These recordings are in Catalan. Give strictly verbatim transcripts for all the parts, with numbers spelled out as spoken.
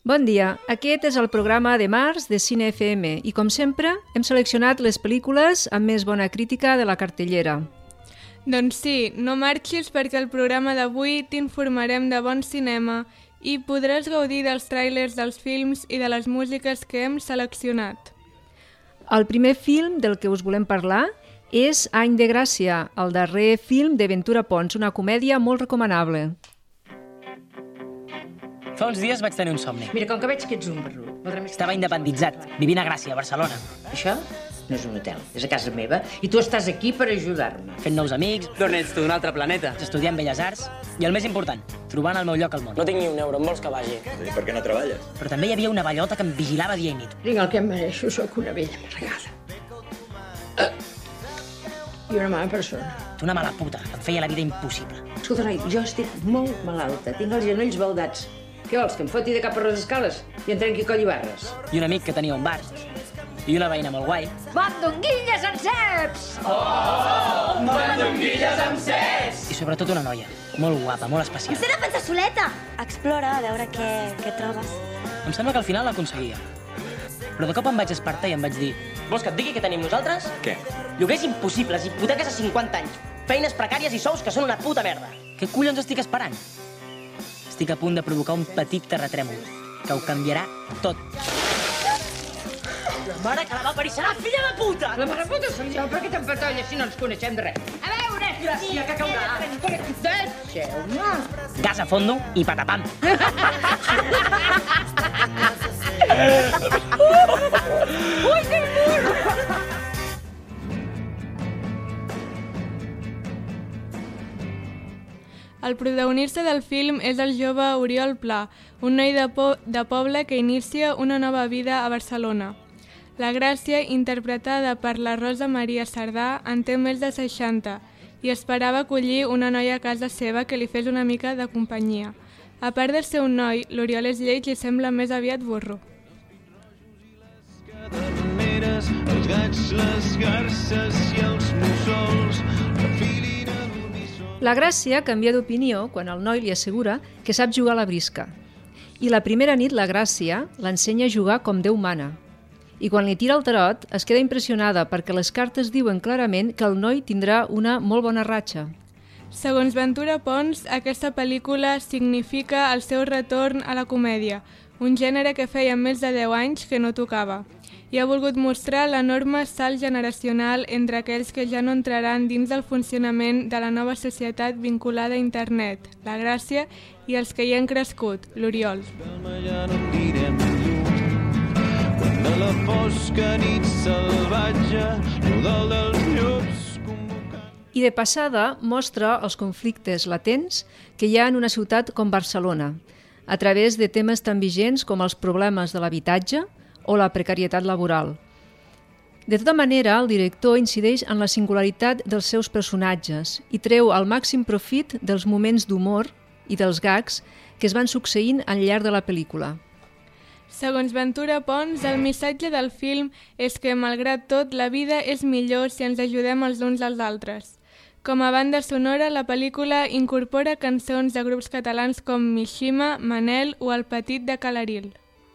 Bon dia, aquest és el programa de març de Cine F M i, com sempre, hem seleccionat les pel·lícules amb més bona crítica de la cartellera. Doncs sí, no marxis perquè el programa d'avui t'informarem de bon cinema i podràs gaudir dels tràilers dels films i de les músiques que hem seleccionat. El primer film del que us volem parlar és Any de Gràcia, el darrer film de Ventura Pons, una comèdia molt recomanable. Fa uns dies vaig tenir un somni. Mira, com que veig que ets un barrut... Estava independitzat, vivint a Gràcia, a Barcelona. Això no és un hotel, és a casa meva, i tu estàs aquí per ajudar-me. Fent nous amics, D'on ets tu, d'un altre planeta? estudiant Belles Arts, i el més important, trobant el meu lloc al món. No tinc ni un euro, em vols que vagi? I per què no treballes? Però també hi havia una bellota que em vigilava dia i nit. Tinc el que em mereixo, sóc una vella amargada. Uh, I una mala persona. Una mala puta, que em feia la vida impossible. Escolta, noi, jo estic molt malalta, tinc els genolls baldats. Què vols, que em foti de cap per les escales i em trenqui coll i barres? I un amic que tenia un bar. I una veïna molt guai. Mandonguilles amb ceps! Oh, mandonguilles amb ceps! I sobretot una noia, molt guapa, molt especial. Em sé la pensa soleta! Explora, a veure què, què trobes. Em sembla que al final l'aconseguia. Però de cop em vaig despertar i em vaig dir: Vols que et digui què tenim nosaltres? Què? Lloguers impossibles, hipoteques a cinquanta anys, feines precàries i sous que són una puta merda. què collons estic esperant? Estic a punt de provocar un petit terratrèmol que ho canviarà tot. La mare que la va parir serà filla de puta! La mare puta soc jo, per què t'empatolles si no ens coneixem de res? A veure, Gràcia, que caurà. deixeu-me! Gas a fondo i patapam. Ui, que burro! El protagonista del film és el jove Oriol Pla, un noi de, po de poble que inicia una nova vida a Barcelona. La Gràcia, interpretada per la Rosa Maria Sardà, en té més de seixanta i esperava acollir una noia a casa seva que li fes una mica de companyia. A part de ser un noi, l'Oriol és lleig i sembla més aviat burro. Els gats, les garces i els mussols refilin a dormir sol. La Gràcia canvia d'opinió quan el noi li assegura que sap jugar a la brisca. I la primera nit la Gràcia l'ensenya a jugar com Déu mana. I quan li tira el tarot es queda impressionada perquè les cartes diuen clarament que el noi tindrà una molt bona ratxa. Segons Ventura Pons, aquesta pel·lícula significa el seu retorn a la comèdia, un gènere que feia més de deu anys que no tocava, i ha volgut mostrar l'enorme salt generacional entre aquells que ja no entraran dins del funcionament de la nova societat vinculada a internet, la Gràcia, i els que hi han crescut, l'Oriol. Calma, ja no em direm llum. Quan de la fosca nit salvatge, l'udal dels llops convoca... I de passada mostra els conflictes latents que hi ha en una ciutat com Barcelona, a través de temes tan vigents com els problemes de l'habitatge o la precarietat laboral. De tota manera, el director incideix en la singularitat dels seus personatges i treu el màxim profit dels moments d'humor i dels gags que es van succeint al llarg de la pel·lícula. Segons Ventura Pons, el missatge del film és que, malgrat tot, la vida és millor si ens ajudem els uns als altres. Com a banda sonora, la pel·lícula incorpora cançons de grups catalans com Mishima, Manel o El Petit de Calaril.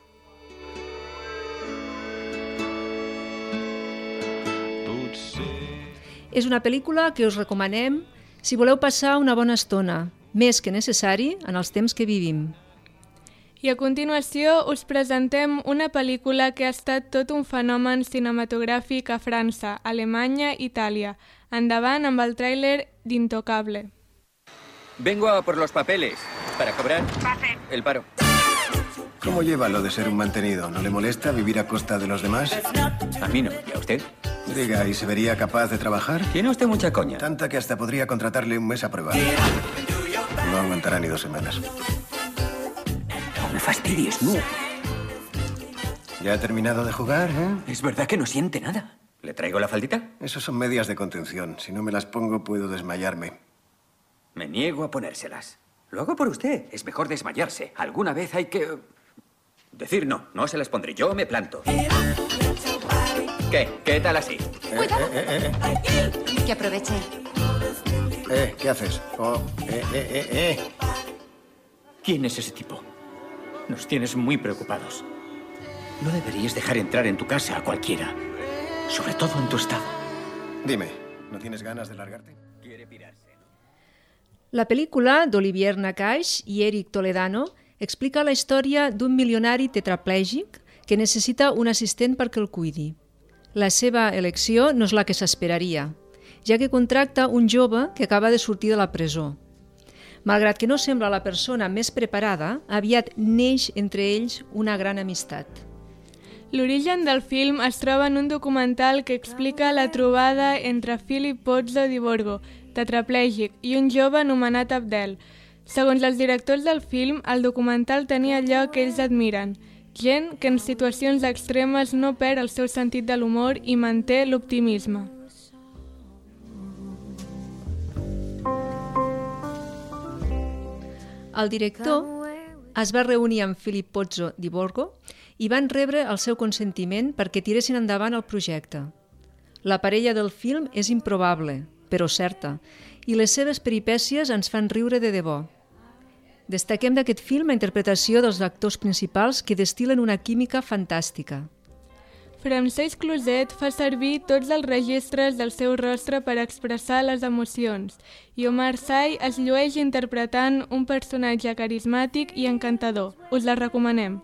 És una pel·lícula que us recomanem si voleu passar una bona estona, més que necessari en els temps que vivim. I a continuació us presentem una pel·lícula que ha estat tot un fenomen cinematogràfic a França, Alemanya i Itàlia. Endavant amb el tràiler d'Intocable. Vengo a por los papeles. Para cobrar el paro. ¿Cómo lleva lo de ser un mantenido? ¿No le molesta vivir a costa de los demás? A mí no. ¿Y a usted? Diga, ¿y se vería capaz de trabajar? Tiene usted mucha coña. Tanta que hasta podría contratarle un mes a prueba. No aguantará ni dos semanas. No me fastidies, no. ¿Ya ha terminado de jugar, eh? ¿Es verdad que no siente nada? ¿Le traigo la faldita? Eso son medias de contención. Si no me las pongo, puedo desmayarme. Me niego a ponérselas. Lo hago por usted. Es mejor desmayarse. Alguna vez hay que... decir no. No se las pondré. Yo me planto. ¿Qué? ¿Qué tal así? Eh, eh, eh, eh. Que aproveche. Eh, ¿qué haces? Oh, eh, eh, eh, eh. ¿Quién es ese tipo? Nos tienes muy preocupados. No deberías dejar entrar en tu casa a cualquiera, sobre todo en tu estado. Dime, ¿no tienes ganas de largarte? Quiere pirarse. La pel·lícula d'Olivier Nakache i Eric Toledano explica la història d'un milionari tetraplègic que necessita un assistent perquè el cuidi. La seva elecció no és la que s'esperaria, ja que contracta un jove que acaba de sortir de la presó. Malgrat que no sembla la persona més preparada, aviat neix entre ells una gran amistat. L'origen del film es troba en un documental que explica la trobada entre Philip Pozzo di Borgo, tetraplègic, i un jove anomenat Abdel. Segons els directors del film, el documental tenia allò que ells admiren, gent que en situacions extremes no perd el seu sentit de l'humor i manté l'optimisme. El director es va reunir amb Philip Pozzo di Borgo i van rebre el seu consentiment perquè tiressin endavant el projecte. La parella del film és improbable, però certa, i les seves peripècies ens fan riure de debò. Destaquem d'aquest film la interpretació dels actors principals que destil·len una química fantàstica. Francesc Cluzet fa servir tots els registres del seu rostre per expressar les emocions i Omar Sy es llueix interpretant un personatge carismàtic i encantador. Us la recomanem.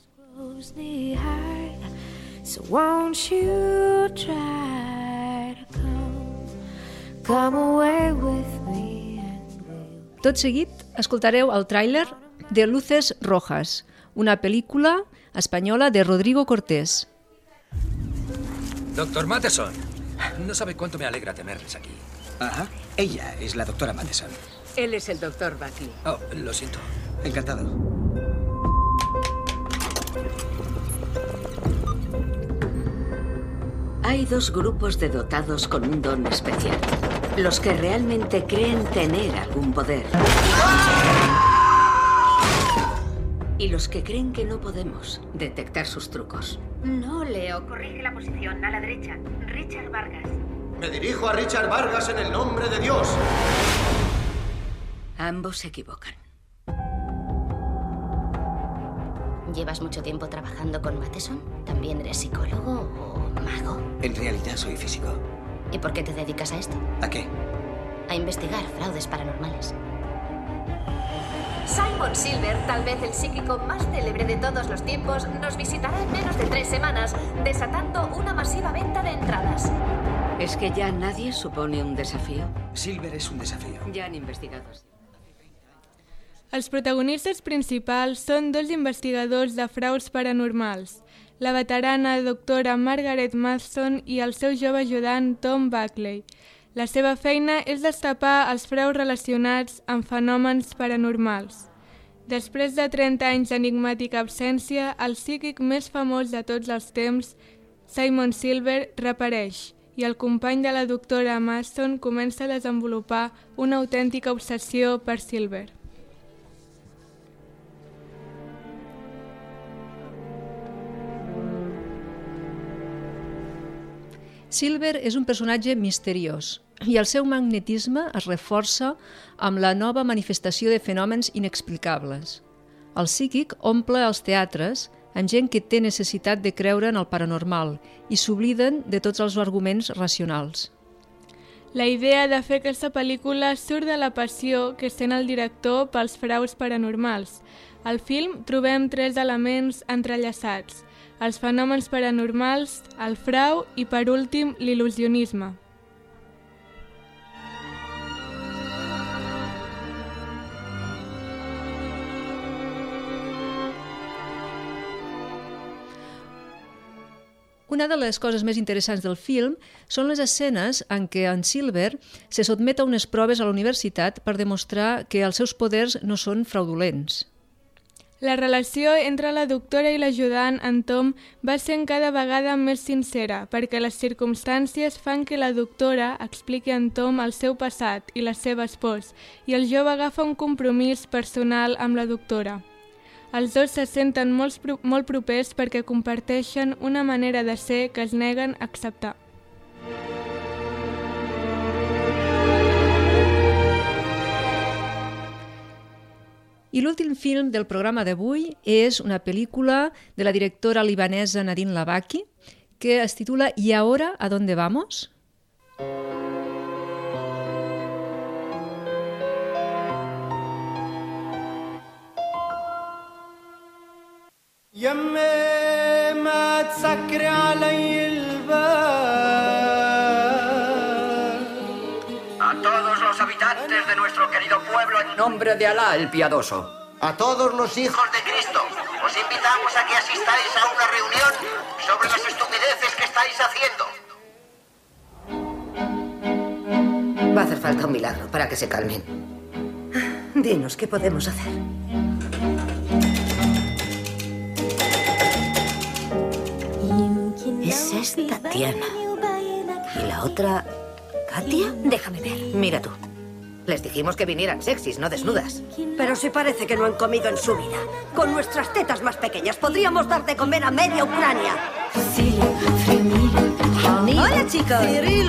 So won't you try to come, come away with me and we'll... Tot seguit escoltareu el tràiler de Luces Rojas, una pel·lícula espanyola de Rodrigo Cortés. Doctor Matheson, no sabe cuánto me alegra tenerles aquí. Ajá, ella es la doctora Matheson. Él es el doctor Buckley. Oh, lo siento. Encantado. Hay dos grupos de dotados con un don especial. Los que realmente creen tener algún poder. Y los que creen que no podemos detectar sus trucos. No, Leo. Corrige la posición. A la derecha. Richard Vargas. Me dirijo a Richard Vargas en el nombre de Dios. Ambos se equivocan. ¿Llevas mucho tiempo trabajando con Matheson? ¿También eres psicólogo o mago? En realidad soy físico. ¿Y por qué te dedicas a esto? ¿A qué? A investigar fraudes paranormales. Simon Silver, tal vez el psíquico más célebre de todos los tiempos, nos visitará en menos de tres semanas, desatando una masiva venta de entradas. ¿Es que ya nadie supone un desafío? Silver es un desafío. Ja han investigat. Els protagonistes principals són dos investigadors de fraus paranormals, la veterana doctora Margaret Matheson i el seu jove ajudant Tom Buckley. La seva feina és destapar els fraus relacionats amb fenòmens paranormals. Després de trenta anys d'enigmàtica absència, el psíquic més famós de tots els temps, Simon Silver, reapareix i el company de la doctora Matheson comença a desenvolupar una autèntica obsessió per Silver. Silver és un personatge misteriós i el seu magnetisme es reforça amb la nova manifestació de fenòmens inexplicables. El psíquic omple els teatres amb gent que té necessitat de creure en el paranormal i s'obliden de tots els arguments racionals. La idea de fer aquesta pel·lícula surt de la passió que sent el director pels fraus paranormals. Al film trobem tres elements entrellaçats: els fenòmens paranormals, el frau i, per últim, l'il·lusionisme. Una de les coses més interessants del film són les escenes en què en Silver se sotmet a unes proves a la universitat per demostrar que els seus poders no són fraudulents. La relació entre la doctora i l'ajudant, en Tom, va sent cada vegada més sincera, perquè les circumstàncies fan que la doctora expliqui a en Tom el seu passat i les seves pors, i el jove agafa un compromís personal amb la doctora. Els dos se senten molt, molt propers perquè comparteixen una manera de ser que es neguen a acceptar. I l'últim film del programa d'avui és una pel·lícula de la directora libanesa Nadine Labaki que es titula ¿Y ahora a dónde vamos? يمي ما تسكري علي الباب. A todos los habitantes de nuestro querido pueblo, en nombre de Alá el Piadoso. A todos los hijos de Cristo, os invitamos a que asistáis a una reunión sobre las estupideces que estáis haciendo. Va a hacer falta un milagro para que se calmen. Dinos, ¿qué podemos hacer? Es esta Tatiana. ¿Y la otra, Katia? Déjame ver. Mira tú. Les dijimos que vinieran sexys, no desnudas. Pero si parece que no han comido en su vida. Con nuestras tetas más pequeñas podríamos dar de comer a media Ucrania. Hola, chicos.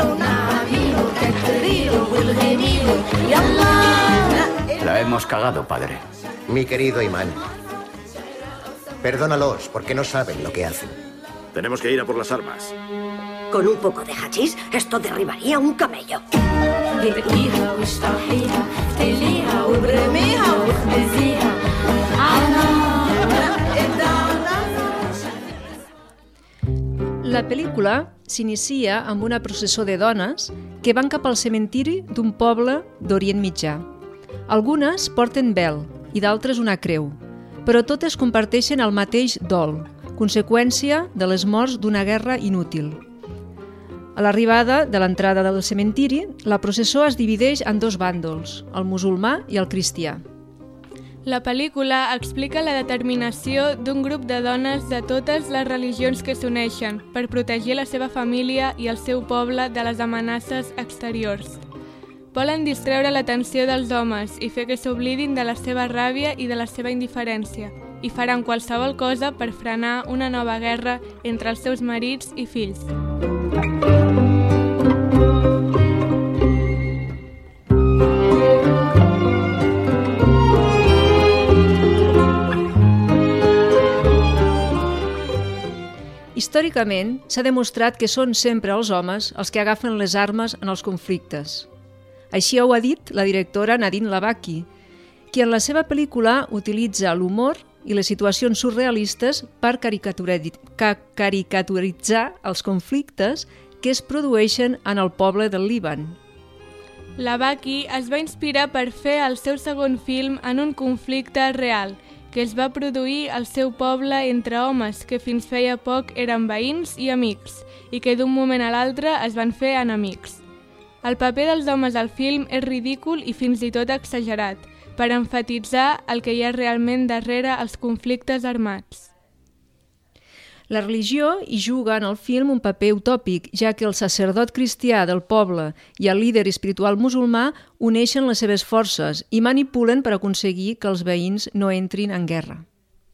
La hemos cagado, padre. Mi querido Imán, perdónalos porque no saben lo que hacen. Tenemos que ir a por las armas. Con un poco de hachís, esto derribaría un camello. La pel·lícula s'inicia amb una processó de dones que van cap al cementiri d'un poble d'Orient Mitjà. Algunes porten vel i d'altres una creu, però totes comparteixen el mateix dol, conseqüència de les morts d'una guerra inútil. A l'arribada de l'entrada del cementiri, la processó es divideix en dos bàndols, el musulmà i el cristià. La pel·lícula explica la determinació d'un grup de dones de totes les religions que s'uneixen per protegir la seva família i el seu poble de les amenaces exteriors. Volen distreure l'atenció dels homes i fer que s'oblidin de la seva ràbia i de la seva indiferència, i faran qualsevol cosa per frenar una nova guerra entre els seus marits i fills. Històricament, s'ha demostrat que són sempre els homes els que agafen les armes en els conflictes. Així ho ha dit la directora Nadine Labaki, qui en la seva pel·lícula utilitza l'humor i les situacions surrealistes per caricaturitzar els conflictes que es produeixen en el poble del Líban. Labaki es va inspirar per fer el seu segon film en un conflicte real, que es va produir al seu poble entre homes que fins feia poc eren veïns i amics, i que d'un moment a l'altre es van fer enemics. El paper dels homes al film és ridícul i fins i tot exagerat, per emfatitzar el que hi ha realment darrere els conflictes armats. La religió hi juga en el film un paper utòpic, ja que el sacerdot cristià del poble i el líder espiritual musulmà uneixen les seves forces i manipulen per aconseguir que els veïns no entrin en guerra.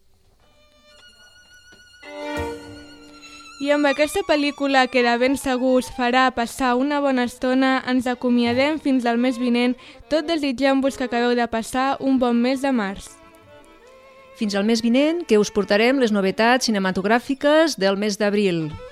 I amb aquesta pel·lícula que de ben segur us farà passar una bona estona, ens acomiadem fins al mes vinent, tot desitjant-vos que acabeu de passar un bon mes de març. Fins al mes vinent, que us portarem les novetats cinematogràfiques del mes d'abril.